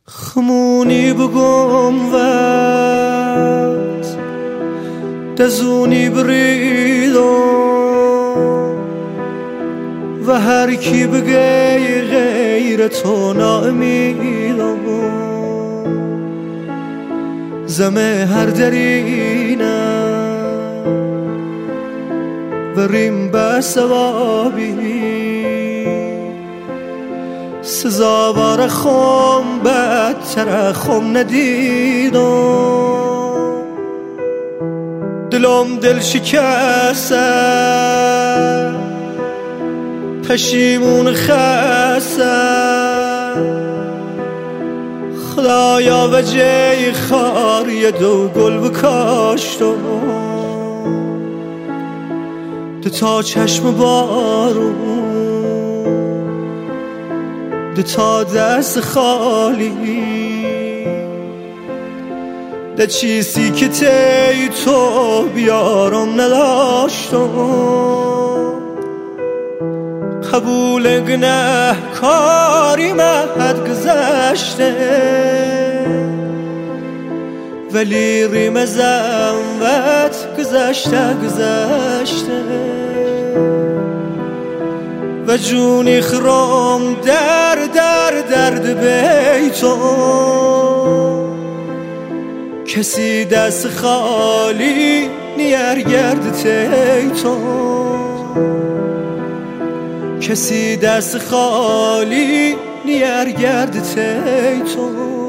خمونی بگم وقت دزونی بریدم و هر کی بگه غیر تو ناامیدم زمه هر درینم بریم به ثوابی سزاوار خم بدتر خم ندیدم دلم دل شکسته پشیمون خسته خدایا وجه خار یه دو گل بکاشتم دو تا چشم بارون دو تا دست خالی ده چیزی که تی تو بیارم نداشتم قبول گناه کاری مهد گذشته ولی ریم زنوت گذشته و جونی خرام درد بیتون کسی دست خالی نیر گرد تیتون کسی دست خالی نیر گرد تیتون